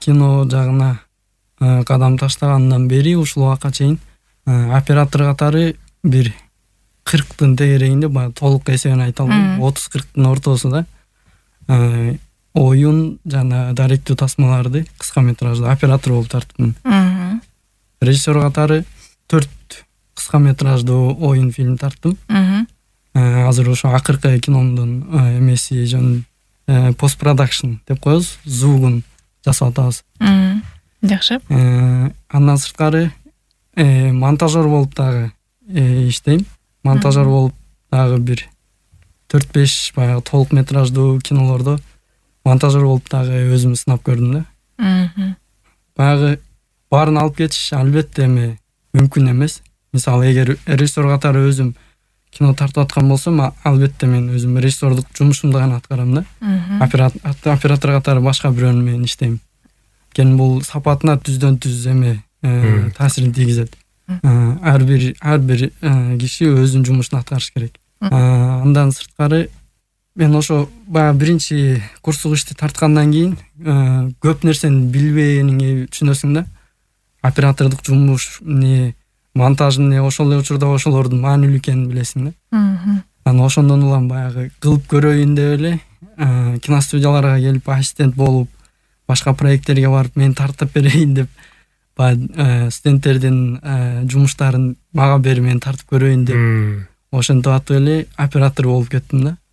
кино жагына кадам таштагандан бери ушул убакка чейин оператор катары бир 40-тын тегерегинде, баягы толук эсебин айта албайм, 30-40-тын ортосунда оюн жана даректүү тасмаларды кыска метражды оператор болуп тарттым. Режиссер катары 4 кыска метраждуу оюн фильм тарттым. Азыр ошо акыркы киномдун эмеси жөн постпродакшн деп коебуз, звугун жасап атабыз. Жакшы. Андан сырткары монтажер болуп дагы иштейм. Монтажер болуп дагы бир 4-5 баягы толук метраждуу кинолордо монтажер болуп дагы өзүмдү сынап көрдүм да. Баягы баарын алып кетиш албетте эми мүмкүн эмес. Мисалы, эгер режиссер катары өзүм кино тартып аткан болсом, албетте мен өзүм режиссерлук жумушумду гана аткарам да. Оператор катары башка бирөөнү менен иштейм. Кен бул сапатына түздөн-түз эме таасирин тийгизет. Ар бир киши өзүнүн жумушун аткарыш керек. Андан сырткары мен ошо баягы биринчи курстук ишти тарткандан кийин көп нерсени билбегениңи түшүнөсүң да. Оператордук жумуш монтаж ошол эле учурда ошолордун маанилүү экенин билесиң да. Анан ошондон улам баягы кылып көрөйүн деп эле киностудияларга келип ассистент болуп, башка проекттерге барып мен тартып берейин деп, баягы студенттердин жумуштарын мага бери мен тартып көрөйүн деп ошентип атып эле оператор болуп кеттим да.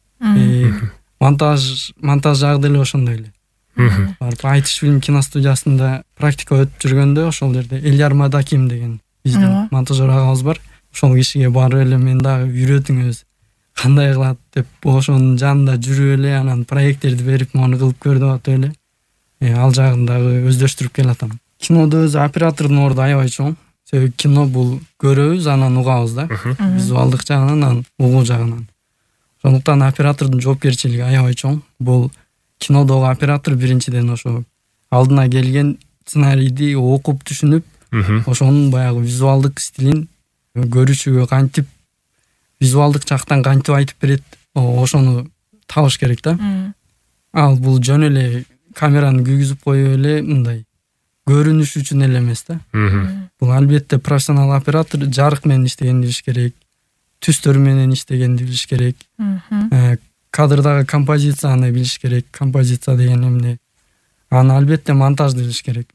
Монтаж жагы деле ошондой эле. Барып Айтыш фильм киностудиясында практика өтүп жүргөндө ошол жерде Эльяр Мадаким деген биздин монтажер агабыз бар. Ошол кишиге барып эле мен дагы үйрөтүңүз, кандай кылат деп, ошонун жанында жүрүп эле анан проекттерди берип, мону кылып көр деп атып эле ал жагын дагы өздөштүрүп келатам. Кинодо өзү оператордун орду аябай чоң. Себеби кино бул көрөбүз, анан угабыз да. Визуалдык жагынан, анан угуу жагынан. Ошондуктан оператордун жоопкерчилиги аябай чоң. Бул кинодогу оператор биринчиден ошо алдына келген сценарийди окуп түшүнүп, ошонун баягы визуалдык стилин көрүүчүгө кантип, визуалдык жактан кантип айтып берет, ошону табыш керек да. Ал бул жөн эле камераны күйгүзүп коюп эле мындай көрүнүш үчүн эле эмес да. Бул албетте профессионал оператор жарык менен иштегенди билиш керек, түстөр менен иштегенди билиш керек, кадрдагы композицияны билиш керек. Композиция деген эмне? Аны албетте монтажды билиш керек.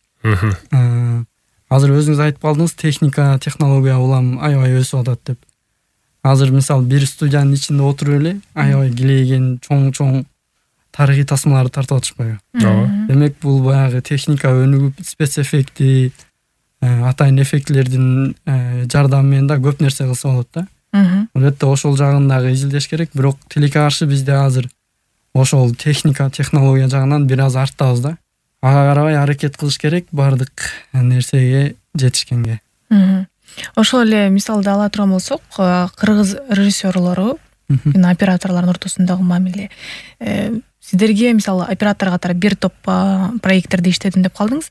Азыр өзүңүз айтып калдыңыз, техника, технология улам аябай өсүп атат деп. Азыр мисалы бир студиянын ичинде отуруп эле аябай килейген чоң тарыхый тасмаларды тартып атышпайбы? Демек бул баягы техника өнүгүп, спецэффекти, атайын эффектилердин жардамы менен да көп нерсе кылса болот да. Албетте ошол жагын дагы изилдеш керек, бирок тилекке каршы бизде азыр ошол техника, технология жагынан бир аз арттабыз да. Ага карабай аракет кылыш керек бардык нерсеге жетишкенге. Ошол эле мисалды ала турган болсок, кыргыз режиссерлору жана операторлордун ортосундагы мамиле. Сиздерге мисалы оператор катары бир топ проекттерде иштедим деп калдыңыз.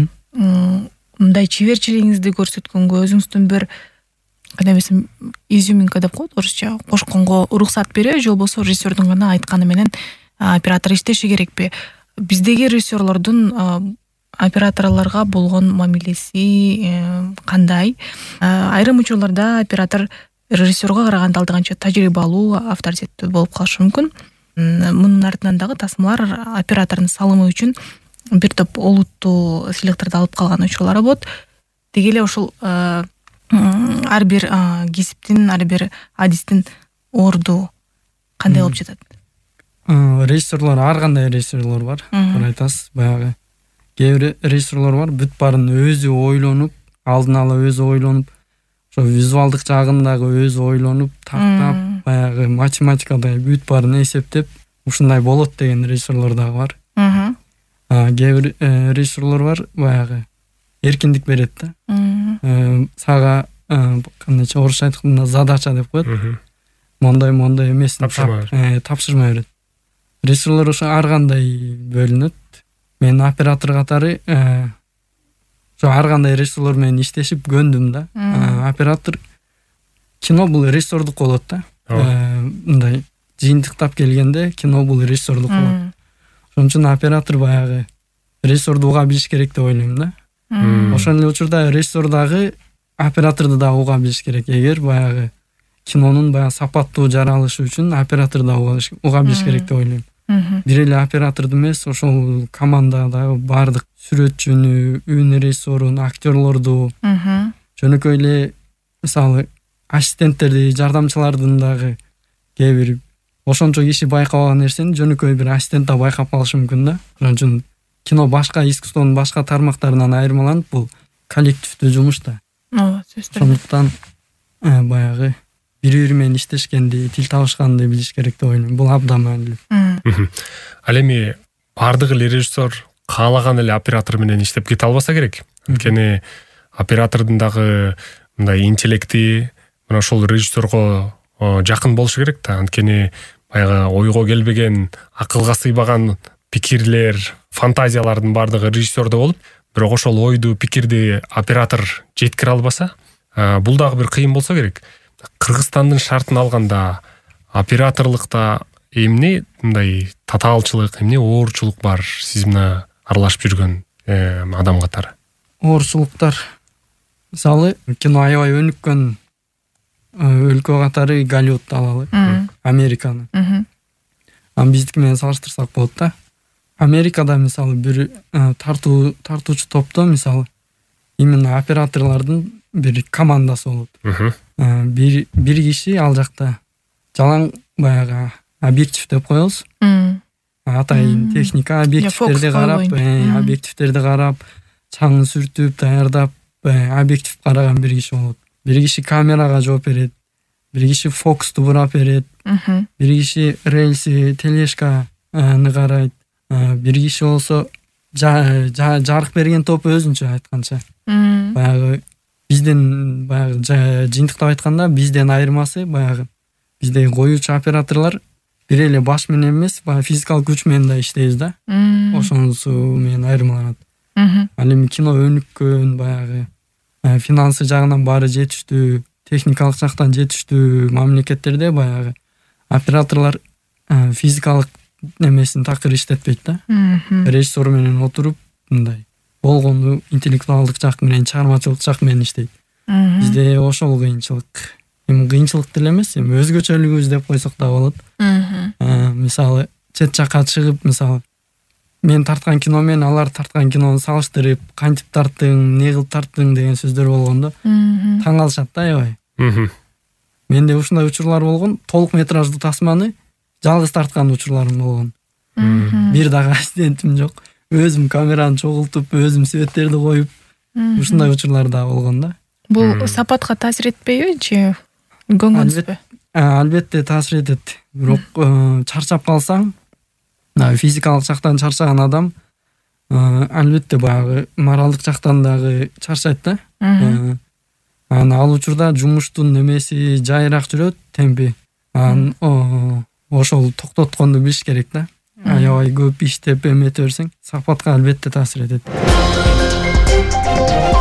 Мындай чеберчилигиңизди көрсөткөнгө өзүңүздүн бир кандай десем, изюминка деп коет орусча, кошконго уруксат береби, же болбосо режиссердун гана айтканы менен оператор иштеши керекпи? Биздеги режиссерлордун операторлорго болгон мамилеси кандай? Айрым учурларда оператор режиссерго караганда алдыганча тажрыйбалуу, авторитеттүү болуп калышы мүмкүн. Мунун артынан дагы тасмалар оператордун салымы үчүн бир топ олуттуу сыйлыктарды алып калган учурлары болот. Деги эле ошол ар бир кесиптин, ар бир адистин орду кандай болуп жатат? Режиссерлор, ар кандай режиссерлор бар. Туура айтасыз. Баягы кээ бир режиссерлор бар, бүт баарын өзү ойлонуп, алдын ала өзү ойлонуп, ошо визуалдык жагын дагы өзү ойлонуп, тактап, баягы математикадай бүт баарын эсептеп, ушундай болот деген режиссерлор дагы бар. Кээ бир режиссерлор бар, баягы эркиндик берет да. Сага кандайча орусча айтканда задача деп коет. Мондай эмесин тапшырма берет. Режиссерлор ошо ар кандай бөлүнөт. Мен оператор катары ошо ар кандай режиссерлор менен иштешип көндүм да. Оператор кино бул режиссердук болот да. Мындай жыйынтыктап келгенде кино бул режиссердук болот. Ошон үчүн оператор баягы режиссерду уга билиш керек деп ойлойм да. Ошол эле учурда режиссер дагы операторду да уга билиш керек. Эгер баягы кинонун баягы сапаттуу жаралышы үчүн оператор да уга билиш керек деп ойлойм. Бир эле операторду эмес, ошол командадагы баардык сүрөтчүнү, үн режиссерун, актерлорду, жөнөкөй эле мисалы ассистенттерди, жардамчылардын дагы кээ бир ошончо киши байкабаган нерсени жөнөкөй бир ассистент да байкап калышы мүмкүн да. Ошон үчүн кино башка искусствонун башка тармактарынан айырмаланып, бул коллективдүү жумуш да. Ооба, сөзсүз. Ошондуктан баягы бири менен иштешкенди, тил табышканды билиш керек деп ойлойм. Бул абдан маанилүү. Ал эми баардык эле режиссер каалаган эле оператор менен иштеп кете албаса керек. Анткени оператордун дагы мындай интеллекти мына ошол режиссерго жакын болушу керек да. Анткени баягы ойго келбеген, акылга сыйбаган пикирлер, фантазиялардын баардыгы режиссердо болуп, бирок ошол ойду, пикирди оператор жеткире албаса, бул дагы бир кыйын болсо керек. Кыргызстандын шартын алганда операторлукта эмне мындай татаалчылык, эмне оорчулук бар сиз менен аралашып жүргөн адам катары? Оорчулуктар мисалы кино аябай өнүккөн өлкө катары Голливуд алалы, Американы. Биздики менен салыштырсак болот да. Америкада мисалы бир тартуучу топто мисалы именно операторлордун бир командасы болот. Бир киши ал жакта жалаң баягы объектив деп коебуз. Атайын техника, объективтерди карап, чаңын сүртүп, даярдап, объектив караган бир киши болот. Бир киши камерага жооп берет, бир киши фокусту бурап берет, бир киши рельси, тележканы карайт, бир киши болсо жарык берген топ өзүнчө айтканча. Баягы бизден баягы жыйынтыктап айтканда бизден айырмасы баягы бизде коюучу операторлор бир эле баш менен эмес, баягы физикалык күч менен да иштейбиз да. Ошонусу менен айырмаланат. Ал эми кино өнүккөн баягы финансы жагынан баары жетиштүү, техникалык жактан жетиштүү мамлекеттерде баягы операторлор физикалык немесин такыр иштетпейт да. Режиссер менен отуруп мындай болгону интеллектуалдык жак менен, чыгармачылык жак менен иштейт. Бизде ошол кыйынчылык. Эми кыйынчылык деле эмес, эми өзгөчөлүгүбүз деп койсок да болот. Мисалы чет жакка чыгып, мисалы мен тарткан кино менен алар тарткан кинону салыштырып, кантип тарттың, эмне кылып тарттың деген сөздөр болгондо таң калышат да аябай. Менде ушундай учурлар болгон, толук метраждуу тасманы жалгыз тарткан учурларым болгон. Бир дагы ассистентим жок. Өзүм камераны чогултуп, өзүм светтерди коюп, ушундай учурлар да болгон да. Бул сапатка таасир этпейби же көңүлсүзбү? Албетте таасир этет. Бирок чарчап калсаң, физикалык жактан чарчаган адам албетте баягы моралдык жактан дагы чарчайт да. Ал учурда жумуштун немеси жайыраак жүрөт, темпи. Ошол токтотконду билиш керек да. Аябай көп иштеп эмете берсең, сапатка албетте таасир этет.